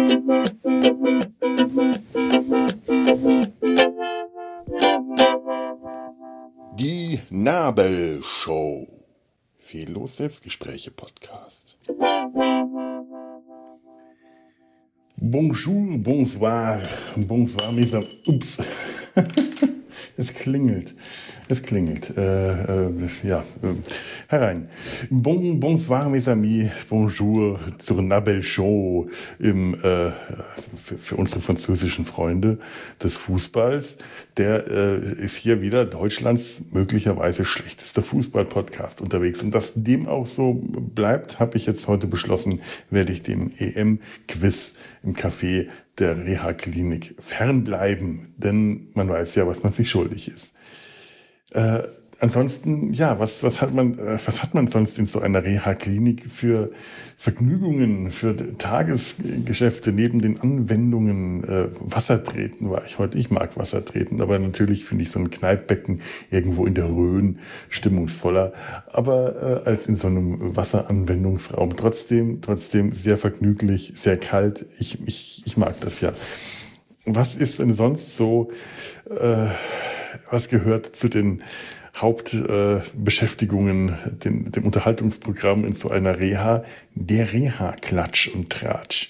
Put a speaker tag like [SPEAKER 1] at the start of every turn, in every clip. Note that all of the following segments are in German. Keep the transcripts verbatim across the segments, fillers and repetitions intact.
[SPEAKER 1] Die Nabelshow. Fehllos Selbstgespräche Podcast. Bonjour, bonsoir, bonsoir, mes amis. Ups, es klingelt. Es klingelt. Äh, äh, ja, äh, herein. Bon, bonsoir, mes amis. Bonjour zur Nabelshow im, äh, für, für unsere französischen Freunde des Fußballs. Der äh, ist hier wieder Deutschlands möglicherweise schlechtester Fußball-Podcast unterwegs. Und dass dem auch so bleibt, habe ich jetzt heute beschlossen, werde ich dem E M-Quiz im Café der Reha-Klinik fernbleiben. Denn man weiß ja, was man sich schuldig ist. Äh, ansonsten, ja, was, was hat man, äh, was hat man sonst in so einer Reha-Klinik für Vergnügungen, für Tagesgeschäfte neben den Anwendungen? Äh, Wassertreten war ich heute. Ich mag Wassertreten, aber natürlich finde ich so ein Kneippbecken irgendwo in der Rhön stimmungsvoller, aber äh, als in so einem Wasseranwendungsraum. Trotzdem, trotzdem sehr vergnüglich, sehr kalt. Ich, ich, ich mag das ja. Was ist denn sonst so, äh, was gehört zu den Hauptbeschäftigungen, äh, den, dem Unterhaltungsprogramm in so einer Reha? Der Reha-Klatsch und Tratsch.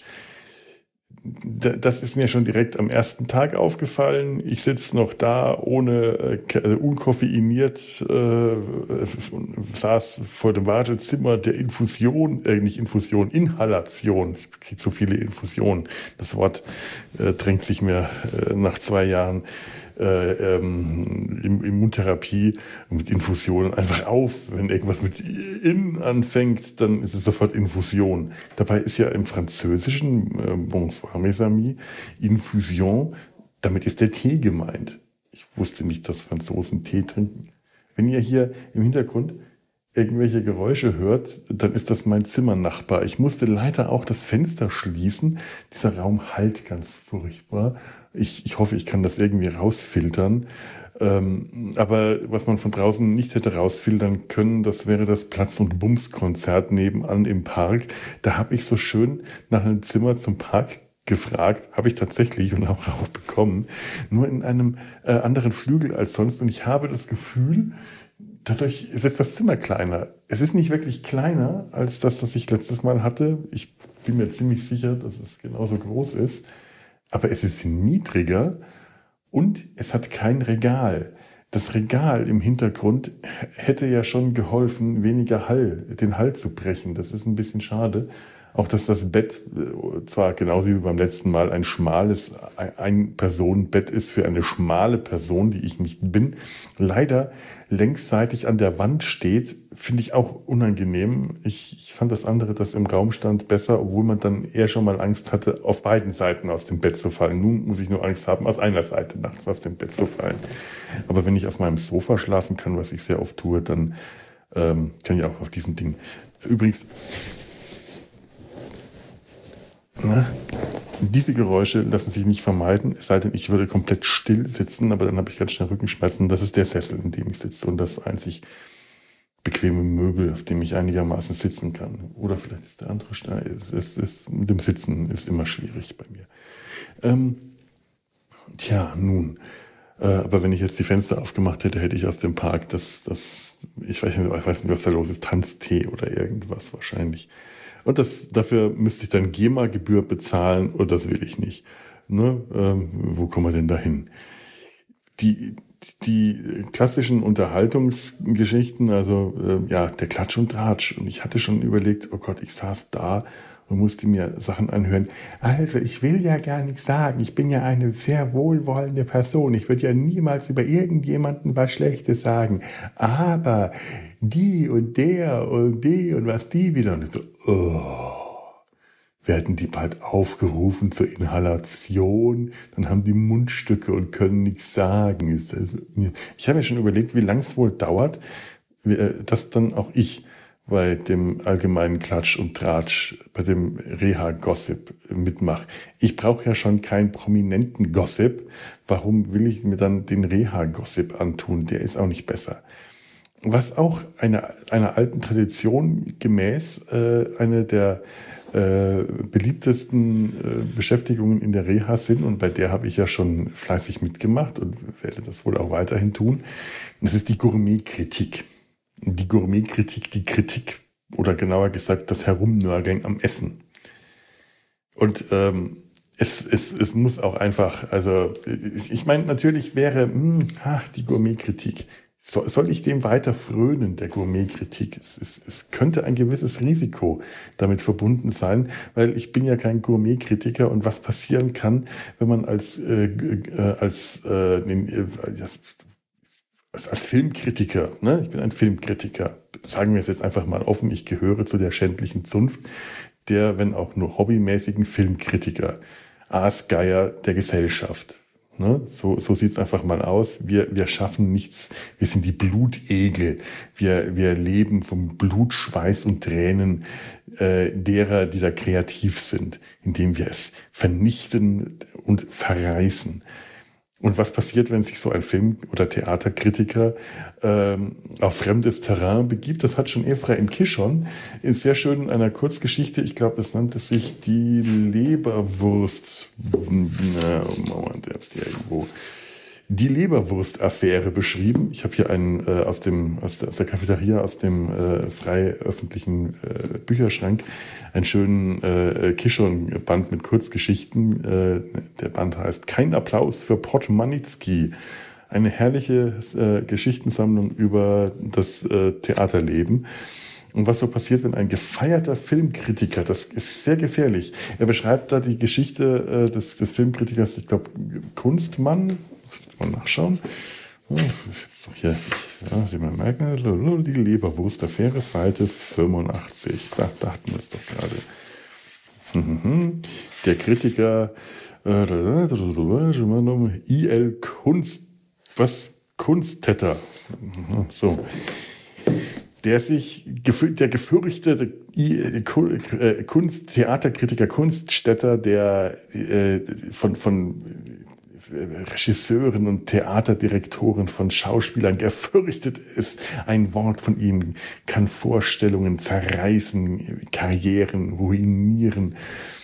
[SPEAKER 1] Das ist mir schon direkt am ersten Tag aufgefallen. Ich sitze noch da, ohne äh, unkoffeiniert, äh, saß vor dem Wartezimmer der Infusion, äh, nicht Infusion, Inhalation. Ich kriege so viele Infusionen. Das Wort äh, drängt sich mir äh, nach zwei Jahren äh, ähm, im Immuntherapie mit Infusionen einfach auf. Wenn irgendwas mit in anfängt, dann ist es sofort Infusion. Dabei ist ja im Französischen äh, Bonsoir, mes amis, Infusion, damit ist der Tee gemeint. Ich wusste nicht, dass Franzosen Tee trinken. Wenn ihr hier im Hintergrund irgendwelche Geräusche hört, dann ist das mein Zimmernachbar. Ich musste leider auch das Fenster schließen. Dieser Raum hallt ganz furchtbar. Ich, ich hoffe, ich kann das irgendwie rausfiltern. Ähm, aber was man von draußen nicht hätte rausfiltern können, das wäre das Platz- und Bums-Konzert nebenan im Park. Da habe ich so schön nach einem Zimmer zum Park gefragt, habe ich tatsächlich und auch, auch bekommen. Nur in einem äh, anderen Flügel als sonst. Und ich habe das Gefühl, dadurch ist jetzt das Zimmer kleiner. Es ist nicht wirklich kleiner als das, was ich letztes Mal hatte. Ich bin mir ziemlich sicher, dass es genauso groß ist. Aber es ist niedriger und es hat kein Regal. Das Regal im Hintergrund hätte ja schon geholfen, weniger Hall, den Hall zu brechen. Das ist ein bisschen schade. Auch dass das Bett zwar genauso wie beim letzten Mal ein schmales Ein-Personen-Bett ist für eine schmale Person, die ich nicht bin, leider längsseitig an der Wand steht, finde ich auch unangenehm. Ich, ich fand das andere, das im Raum stand, besser, obwohl man dann eher schon mal Angst hatte, auf beiden Seiten aus dem Bett zu fallen. Nun muss ich nur Angst haben, aus einer Seite nachts aus dem Bett zu fallen. Aber wenn ich auf meinem Sofa schlafen kann, was ich sehr oft tue, dann ähm, kann ich auch auf diesen Ding. Übrigens, Na, diese Geräusche lassen sich nicht vermeiden, es sei denn, ich würde komplett still sitzen, aber dann habe ich ganz schnell Rückenschmerzen. Das ist der Sessel, in dem ich sitze und das einzig bequeme Möbel, auf dem ich einigermaßen sitzen kann. Oder vielleicht ist der andere Stein. Es, es, es, mit dem Sitzen ist immer schwierig bei mir. Ähm, tja, nun. Äh, aber wenn ich jetzt die Fenster aufgemacht hätte, hätte ich aus dem Park das, das ich weiß nicht, ich weiß nicht, was da los ist, Tanztee oder irgendwas wahrscheinlich. Und das, dafür müsste ich dann GEMA-Gebühr bezahlen und das will ich nicht. Ne? Ähm, wo kommen wir denn da hin? Die, die klassischen Unterhaltungsgeschichten, also äh, ja, der Klatsch und Tratsch. Und ich hatte schon überlegt, oh Gott, ich saß da und musste mir Sachen anhören. Also, ich will ja gar nichts sagen. Ich bin ja eine sehr wohlwollende Person. Ich würde ja niemals über irgendjemanden was Schlechtes sagen. Aber die und der und die und was die wieder. Und ich so, oh. Werden die bald aufgerufen zur Inhalation? Dann haben die Mundstücke und können nichts sagen. Ist das, ich habe mir schon überlegt, wie lange es wohl dauert, dass dann auch ich bei dem allgemeinen Klatsch und Tratsch, bei dem Reha-Gossip mitmache. Ich brauche ja schon keinen prominenten Gossip. Warum will ich mir dann den Reha-Gossip antun? Der ist auch nicht besser. was auch einer, einer alten Tradition gemäß äh, eine der äh, beliebtesten äh, Beschäftigungen in der Reha sind, und bei der habe ich ja schon fleißig mitgemacht und werde das wohl auch weiterhin tun. Das ist die Gourmetkritik. Die Gourmetkritik, die Kritik oder genauer gesagt das Herumnörgeln am Essen. Und ähm, es, es, es muss auch einfach, also ich meine, natürlich wäre hm, ach, die Gourmetkritik. So, soll ich dem weiter frönen, der Gourmetkritik? Es, es, es könnte ein gewisses Risiko damit verbunden sein, weil ich bin ja kein Gourmetkritiker, und was passieren kann, wenn man als, äh, äh, als, äh, äh, als, als Filmkritiker, ne? Ich bin ein Filmkritiker, sagen wir es jetzt einfach mal offen, ich gehöre zu der schändlichen Zunft der, wenn auch nur hobbymäßigen Filmkritiker, Aasgeier der Gesellschaft. Ne? So, so sieht es einfach mal aus. Wir, wir schaffen nichts. Wir sind die Blutegel. Wir, wir leben vom Blut, Schweiß und Tränen äh, derer, die da kreativ sind, indem wir es vernichten und verreißen. Und was passiert, wenn sich so ein Film- oder Theaterkritiker ähm, auf fremdes Terrain begibt? Das hat schon Ephraim Kishon ist sehr schön in einer Kurzgeschichte, ich glaube, das nannte sich die Leberwurst. Na, Moment, der ist ja irgendwo. Die Leberwurst-Affäre beschrieben. Ich habe hier einen äh, aus dem aus der, aus der Cafeteria, aus dem äh, frei öffentlichen äh, Bücherschrank, einen schönen äh, Kishon-Band mit Kurzgeschichten. Äh, der Band heißt Kein Applaus für Podmanitzky. Eine herrliche äh, Geschichtensammlung über das äh, Theaterleben. Und was so passiert, wenn ein gefeierter Filmkritiker, das ist sehr gefährlich, er beschreibt da die Geschichte äh, des, des Filmkritikers, ich glaube, Kunstmann, muss ich mal nachschauen. Oh, ich doch hier, ja, Sie mal merken, die Leberwurst-Affäre, Seite fünfundachtzig. Da dachten wir es doch gerade. Der Kritiker äh, I L Kunst, was? Kunsttäter. So. Der sich, der gefürchtete Kunst, Theaterkritiker, Kunststätter, der äh, von, von Regisseuren und Theaterdirektoren, von Schauspielern gefürchtet ist. Ein Wort von ihm kann Vorstellungen zerreißen, Karrieren ruinieren.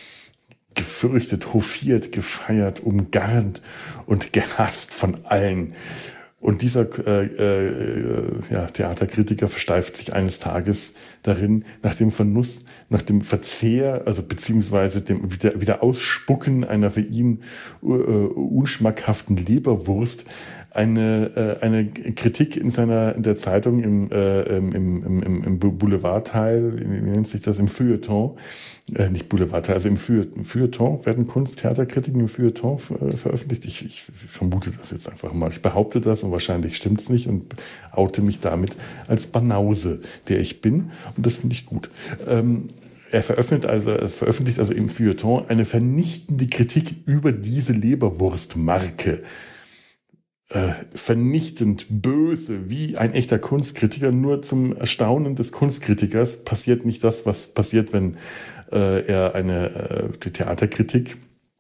[SPEAKER 1] Gefürchtet, hofiert, gefeiert, umgarnt und gehasst von allen. Und dieser äh, äh, ja, Theaterkritiker versteift sich eines Tages darin, nach dem Vernuss, nach dem Verzehr, also beziehungsweise dem wieder, wieder Ausspucken einer für ihn äh, unschmackhaften Leberwurst, eine, äh, eine Kritik in seiner in der Zeitung im, äh, im, im, im, im Boulevardteil, wie nennt sich das, im Feuilleton, äh, nicht Boulevardteil, also im Feuilleton, werden Kunst-Theaterkritiken im Feuilleton äh, veröffentlicht. Ich, ich vermute das jetzt einfach mal. Ich behaupte das und wahrscheinlich stimmt's nicht und oute mich damit als Banause, der ich bin. Und das finde ich gut. Ähm, Er veröffentlicht also, er veröffentlicht also im Feuilleton eine vernichtende Kritik über diese Leberwurstmarke. Äh, vernichtend, böse, wie ein echter Kunstkritiker. Nur zum Erstaunen des Kunstkritikers passiert nicht das, was passiert, wenn äh, er eine äh, Theaterkritik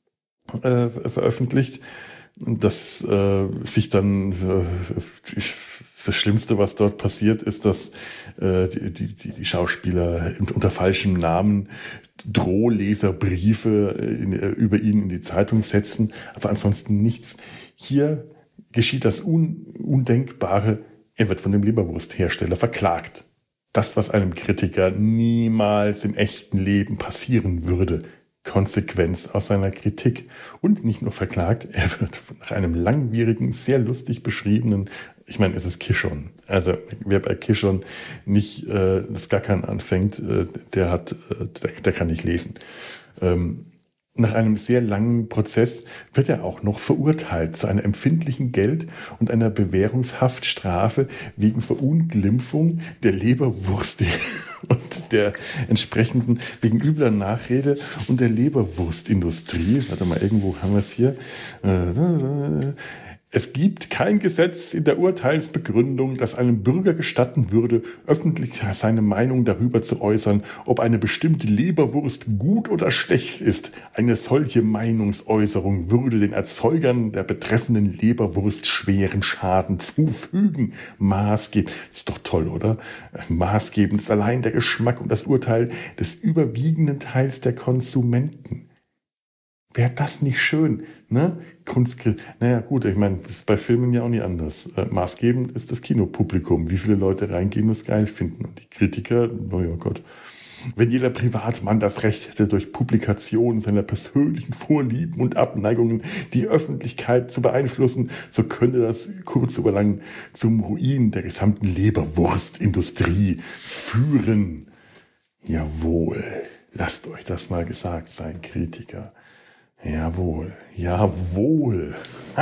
[SPEAKER 1] äh, veröffentlicht. Das äh, sich dann äh, das Schlimmste, was dort passiert, ist, dass äh, die, die, die Schauspieler unter falschem Namen Drohleserbriefe in, über ihn in die Zeitung setzen, aber ansonsten nichts. Hier geschieht das Un- Undenkbare, er wird von dem Leberwursthersteller verklagt. Das, was einem Kritiker niemals im echten Leben passieren würde. Konsequenz aus seiner Kritik. Und nicht nur verklagt, er wird nach einem langwierigen, sehr lustig beschriebenen, ich meine, es ist Kishon. Also wer bei Kishon nicht äh, das Gackern anfängt, äh, der hat, äh, der, der kann nicht lesen. Ähm, Nach einem sehr langen Prozess wird er auch noch verurteilt zu einer empfindlichen Geld- und einer Bewährungshaftstrafe wegen Verunglimpfung der Leberwurst und der entsprechenden, wegen übler Nachrede und der Leberwurstindustrie. Warte mal, irgendwo haben wir es hier. Es gibt kein Gesetz in der Urteilsbegründung, das einem Bürger gestatten würde, öffentlich seine Meinung darüber zu äußern, ob eine bestimmte Leberwurst gut oder schlecht ist. Eine solche Meinungsäußerung würde den Erzeugern der betreffenden Leberwurst schweren Schaden zufügen. Maßgebend, ist doch toll, oder? Maßgebend ist allein der Geschmack und das Urteil des überwiegenden Teils der Konsumenten. Wäre das nicht schön, ne? Kunstkritik. Naja, gut, ich meine, das ist bei Filmen ja auch nicht anders. Äh, maßgebend ist das Kinopublikum, wie viele Leute reingehen und es geil finden. Und die Kritiker, oh ja Gott. Wenn jeder Privatmann das Recht hätte, durch Publikation seiner persönlichen Vorlieben und Abneigungen die Öffentlichkeit zu beeinflussen, so könnte das kurz oder lang zum Ruin der gesamten Leberwurstindustrie führen. Jawohl, lasst euch das mal gesagt sein, Kritiker. Jawohl, jawohl.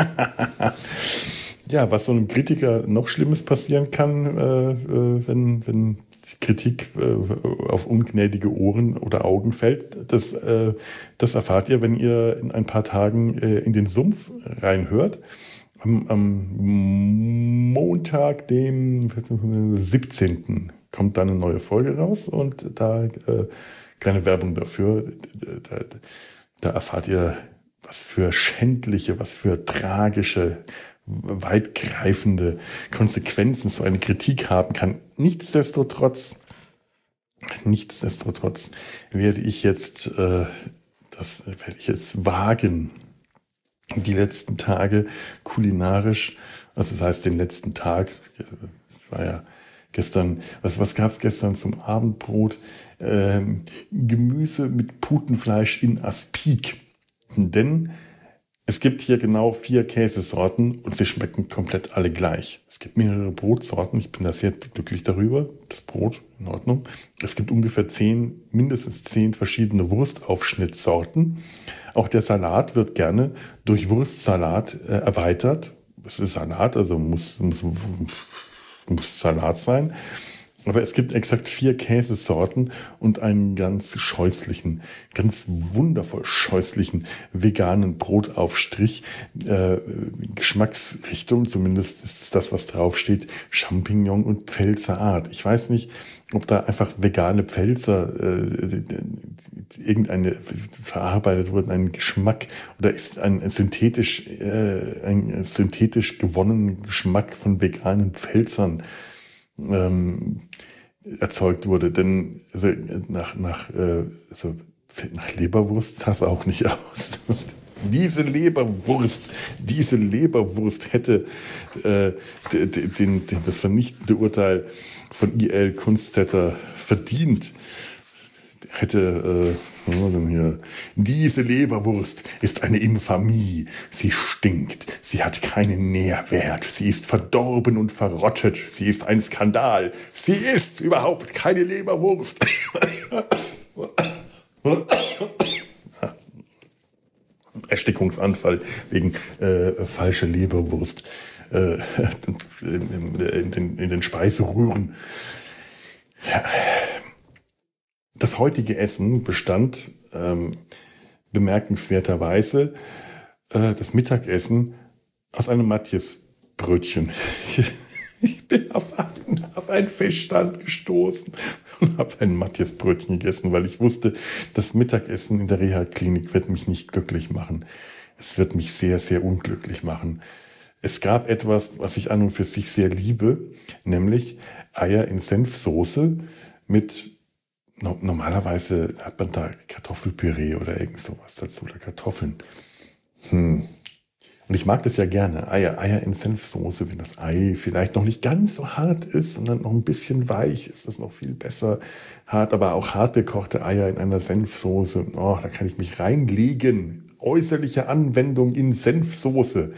[SPEAKER 1] Ja, was so einem Kritiker noch Schlimmes passieren kann, äh, äh, wenn, wenn Kritik äh, auf ungnädige Ohren oder Augen fällt, das, äh, das erfahrt ihr, wenn ihr in ein paar Tagen äh, in den Sumpf reinhört. Am, am Montag, dem siebzehnten kommt da eine neue Folge raus und da äh, kleine Werbung dafür. Da, da erfahrt ihr, was für schändliche, was für tragische, weitgreifende Konsequenzen so eine Kritik haben kann. Nichtsdestotrotz, nichtsdestotrotz werde ich jetzt, äh, das werde ich jetzt wagen, die letzten Tage kulinarisch, also das heißt den letzten Tag, ich war ja gestern, was, was gab es gestern zum Abendbrot? Ähm, Gemüse mit Putenfleisch in Aspik. Denn es gibt hier genau vier Käsesorten und sie schmecken komplett alle gleich. Es gibt mehrere Brotsorten, ich bin da sehr glücklich darüber, das Brot in Ordnung. Es gibt ungefähr zehn, mindestens zehn verschiedene Wurstaufschnittsorten. Auch der Salat wird gerne durch Wurstsalat äh, erweitert. Es ist Salat, also muss, muss, muss Salat sein. Aber es gibt exakt vier Käsesorten und einen ganz scheußlichen, ganz wundervoll scheußlichen veganen Brotaufstrich. Äh, Geschmacksrichtung, zumindest ist es das, was draufsteht, Champignon und Pfälzer Art. Ich weiß nicht, ob da einfach vegane Pfälzer äh, irgendeine verarbeitet wurden, einen Geschmack oder ist ein synthetisch, äh, ein synthetisch gewonnenen Geschmack von veganen Pfälzern Ähm, erzeugt wurde, denn also nach, nach, äh, also nach Leberwurst sah es auch nicht aus. Diese Leberwurst, diese Leberwurst hätte äh, den, den, den, das vernichtende Urteil von I L Kunststätter verdient. Hätte, äh, was war denn hier? Diese Leberwurst ist eine Infamie. Sie stinkt. Sie hat keinen Nährwert. Sie ist verdorben und verrottet. Sie ist ein Skandal. Sie ist überhaupt keine Leberwurst. Erstickungsanfall wegen äh, falscher Leberwurst äh, in, in, in, in den Speiseröhren. Ja. Das heutige Essen bestand ähm, bemerkenswerterweise äh, das Mittagessen aus einem Matjesbrötchen. Ich bin auf einen, auf einen Fischstand gestoßen und habe ein Matjesbrötchen gegessen, weil ich wusste, das Mittagessen in der Reha-Klinik wird mich nicht glücklich machen. Es wird mich sehr, sehr unglücklich machen. Es gab etwas, was ich an und für sich sehr liebe, nämlich Eier in Senfsoße mit normalerweise hat man da Kartoffelpüree oder irgend sowas dazu oder Kartoffeln. Hm. Und ich mag das ja gerne. Eier, Eier in Senfsoße, wenn das Ei vielleicht noch nicht ganz so hart ist, sondern noch ein bisschen weich, ist das noch viel besser. Hart, aber auch hart gekochte Eier in einer Senfsoße. Oh, da kann ich mich reinlegen. Äußerliche Anwendung in Senfsoße.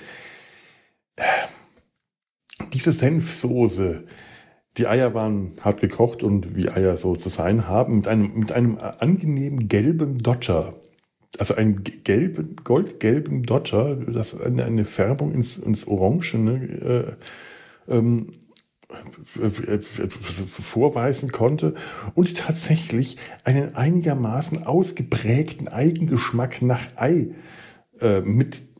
[SPEAKER 1] Diese Senfsoße. Die Eier waren hart gekocht und wie Eier so zu sein haben, mit einem, mit einem angenehmen gelben Dotter. Also einem gelben, goldgelben Dotter, das eine, eine Färbung ins, ins Orange ne, äh, ähm, äh, vorweisen konnte und tatsächlich einen einigermaßen ausgeprägten Eigengeschmack nach Ei äh, mit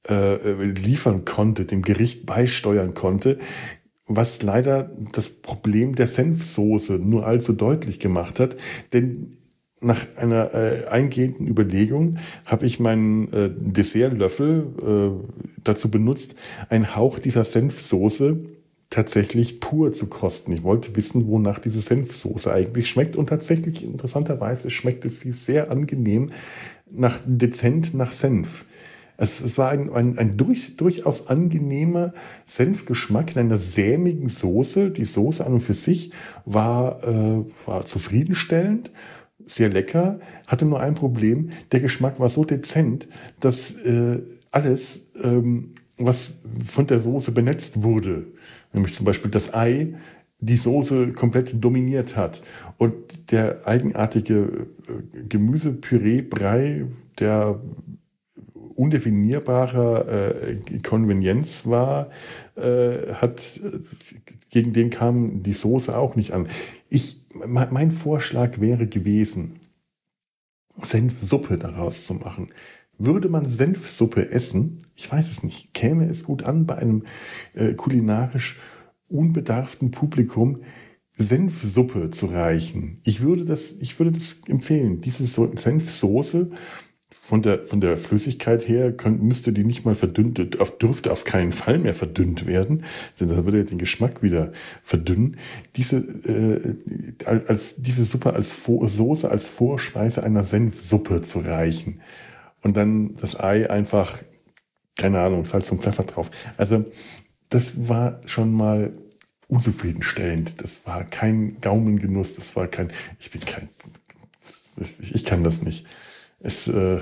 [SPEAKER 1] äh, liefern konnte, dem Gericht beisteuern konnte, was leider das Problem der Senfsoße nur allzu deutlich gemacht hat. Denn nach einer äh, eingehenden Überlegung habe ich meinen äh, Dessertlöffel äh, dazu benutzt, einen Hauch dieser Senfsoße tatsächlich pur zu kosten. Ich wollte wissen, wonach diese Senfsoße eigentlich schmeckt. Und tatsächlich, interessanterweise, schmeckte sie sehr angenehm nach dezent nach Senf. Es, es war ein, ein, ein durch, durchaus angenehmer Senfgeschmack in einer sämigen Soße. Die Soße an und für sich war, äh, war zufriedenstellend, sehr lecker, hatte nur ein Problem. Der Geschmack war so dezent, dass äh, alles, ähm, was von der Soße benetzt wurde, nämlich zum Beispiel das Ei, die Soße komplett dominiert hat. Und der eigenartige äh, Gemüsepüree-Brei, der undefinierbarer äh, Konvenienz war, äh, hat, gegen den kam die Soße auch nicht an. Ich, mein Vorschlag wäre gewesen, Senfsuppe daraus zu machen. Würde man Senfsuppe essen, ich weiß es nicht, käme es gut an bei einem äh, kulinarisch unbedarften Publikum, Senfsuppe zu reichen. Ich würde das, ich würde das empfehlen. Diese so Senfsoße, von der, von der Flüssigkeit her könnt, müsste die nicht mal verdünnt, auf, dürfte auf keinen Fall mehr verdünnt werden, denn das würde ja den Geschmack wieder verdünnen. Diese, äh, als, diese Suppe als Vor Soße als Vorspeise einer Senfsuppe zu reichen. Und dann das Ei einfach, keine Ahnung, Salz und Pfeffer drauf. Also das war schon mal unzufriedenstellend. Das war kein Gaumengenuss. Das war kein, ich bin kein, ich, ich kann das nicht. Es, äh,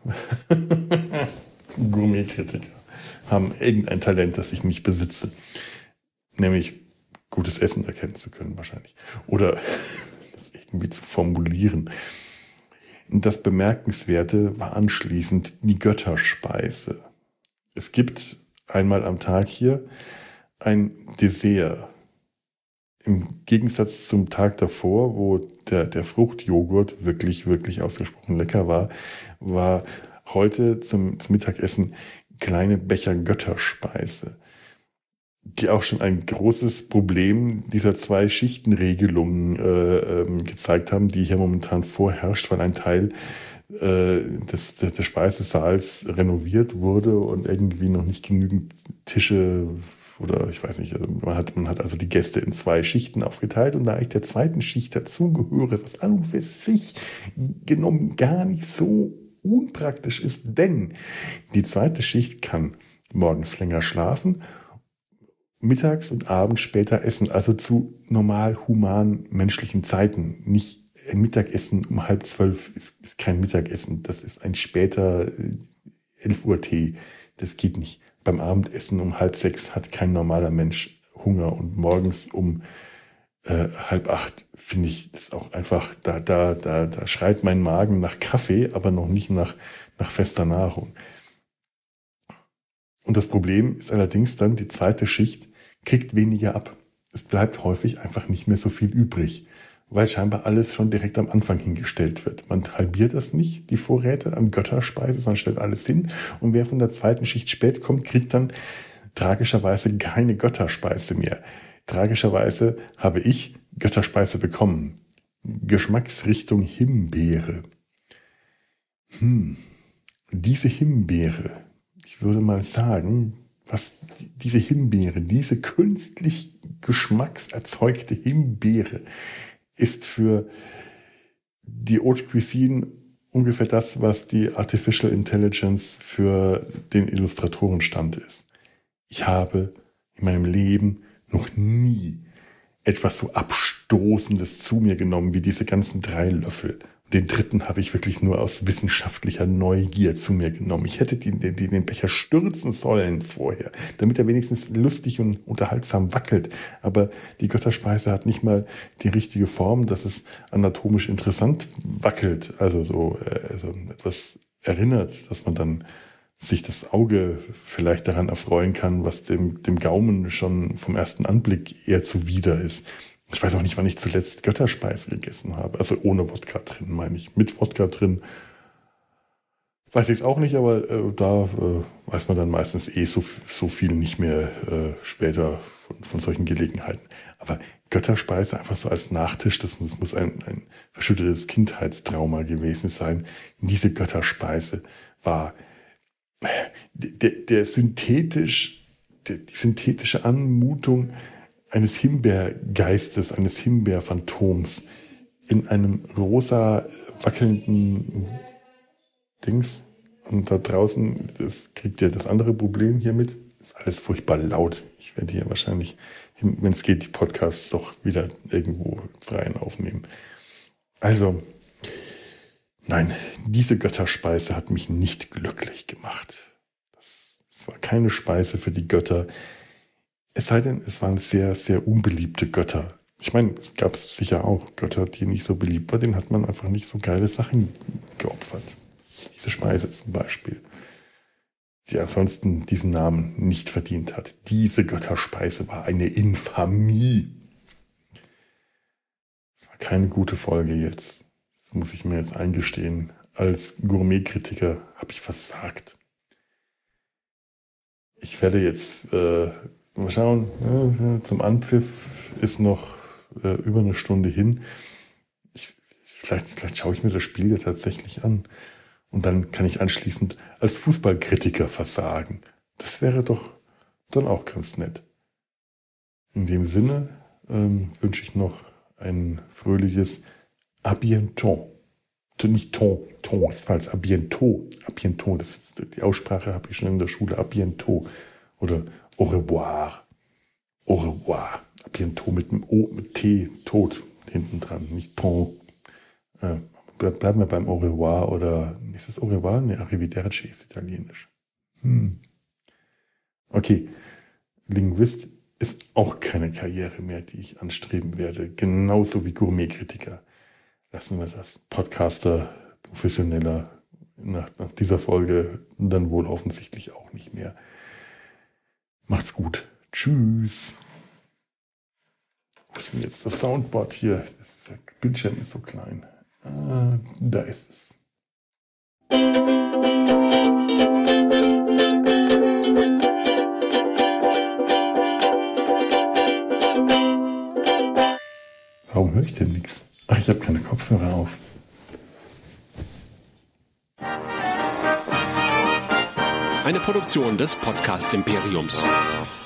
[SPEAKER 1] Gourmet-Kritiker haben irgendein Talent, das ich nicht besitze. Nämlich gutes Essen erkennen zu können wahrscheinlich. Oder das irgendwie zu formulieren. Das Bemerkenswerte war anschließend die Götterspeise. Es gibt einmal am Tag hier ein Dessert. Im Gegensatz zum Tag davor, wo der, der Fruchtjoghurt wirklich, wirklich ausgesprochen lecker war, war heute zum, zum Mittagessen kleine Becher Götterspeise, die auch schon ein großes Problem dieser zwei Schichtenregelungen äh, ähm, gezeigt haben, die hier momentan vorherrscht, weil ein Teil äh, des, des Speisesaals renoviert wurde und irgendwie noch nicht genügend Tische oder ich weiß nicht, also man hat, man hat also die Gäste in zwei Schichten aufgeteilt und da ich der zweiten Schicht dazugehöre, was an und für sich genommen gar nicht so unpraktisch ist, denn die zweite Schicht kann morgens länger schlafen, mittags und abends später essen, also zu normal human menschlichen Zeiten. Nicht ein Mittagessen um halb zwölf ist, ist kein Mittagessen, das ist ein später elf Uhr Tee, das geht nicht. Beim Abendessen um halb sechs hat kein normaler Mensch Hunger und morgens um äh, halb acht finde ich das auch einfach, da, da, da, da schreit mein Magen nach Kaffee, aber noch nicht nach, nach fester Nahrung. Und das Problem ist allerdings dann, die zweite Schicht kriegt weniger ab. Es bleibt häufig einfach nicht mehr so viel übrig, weil scheinbar alles schon direkt am Anfang hingestellt wird. Man halbiert das nicht, die Vorräte an Götterspeise, sondern stellt alles hin. Und wer von der zweiten Schicht spät kommt, kriegt dann tragischerweise keine Götterspeise mehr. Tragischerweise habe ich Götterspeise bekommen. Geschmacksrichtung Himbeere. Hm. Diese Himbeere, ich würde mal sagen, was diese Himbeere, diese künstlich geschmackserzeugte Himbeere, ist für die Haute Cuisine ungefähr das, was die Artificial Intelligence für den Illustratorenstand ist. Ich habe in meinem Leben noch nie etwas so Abstoßendes zu mir genommen wie diese ganzen drei Löffel. Den dritten habe ich wirklich nur aus wissenschaftlicher Neugier zu mir genommen. Ich hätte den, den, den Becher stürzen sollen vorher, damit er wenigstens lustig und unterhaltsam wackelt. Aber die Götterspeise hat nicht mal die richtige Form, dass es anatomisch interessant wackelt. Also so also etwas erinnert, dass man dann sich das Auge vielleicht daran erfreuen kann, was dem, dem Gaumen schon vom ersten Anblick eher zuwider ist. Ich weiß auch nicht, wann ich zuletzt Götterspeise gegessen habe. Also ohne Wodka drin, meine ich. Mit Wodka drin weiß ich es auch nicht, aber äh, da äh, weiß man dann meistens eh so, so viel nicht mehr äh, später von, von solchen Gelegenheiten. Aber Götterspeise einfach so als Nachtisch, das muss, muss ein, ein verschüttetes Kindheitstrauma gewesen sein. Diese Götterspeise war der, der synthetisch, der, die synthetische Anmutung eines Himbeergeistes, eines Himbeerphantoms in einem rosa wackelnden Dings. Und da draußen, das kriegt ihr das andere Problem hier mit. Ist alles furchtbar laut. Ich werde hier wahrscheinlich, wenn es geht, die Podcasts doch wieder irgendwo freien aufnehmen. Also, nein, diese Götterspeise hat mich nicht glücklich gemacht. Das, das war keine Speise für die Götter. Es sei denn, es waren sehr, sehr unbeliebte Götter. Ich meine, es gab sicher auch Götter, die nicht so beliebt waren. Denen hat man einfach nicht so geile Sachen geopfert. Diese Speise zum Beispiel, die ansonsten diesen Namen nicht verdient hat. Diese Götterspeise war eine Infamie. Das war keine gute Folge jetzt. Das muss ich mir jetzt eingestehen. Als Gourmet-Kritiker habe ich versagt. Ich werde jetzt äh, mal schauen. Äh, zum Anpfiff ist noch äh, über eine Stunde hin. Ich, vielleicht, vielleicht schaue ich mir das Spiel ja tatsächlich an. Und dann kann ich anschließend als Fußballkritiker versagen. Das wäre doch dann auch ganz nett. In dem Sinne ähm, wünsche ich noch ein fröhliches à bientôt. Nicht ton, ton ist falsch, à bientôt. À bientôt, das ist, die Aussprache habe ich schon in der Schule. À bientôt oder au revoir. Au revoir. À bientôt mit dem O, mit T, tot hinten dran, nicht ton. Äh, Bleiben wir beim Au revoir oder ist es Au revoir? Ne, Arrivederci ist italienisch. Hm. Okay, Linguist ist auch keine Karriere mehr, die ich anstreben werde. Genauso wie Gourmet-Kritiker. Lassen wir das. Podcaster, Professioneller, nach, nach dieser Folge dann wohl offensichtlich auch nicht mehr. Macht's gut. Tschüss. Was ist denn jetzt das Soundboard hier? Das ist, der Bildschirm ist so klein. Ah, da ist es. Warum höre ich denn nichts? Ach, ich habe keine Kopfhörer auf.
[SPEAKER 2] Eine Produktion des Podcast Imperiums.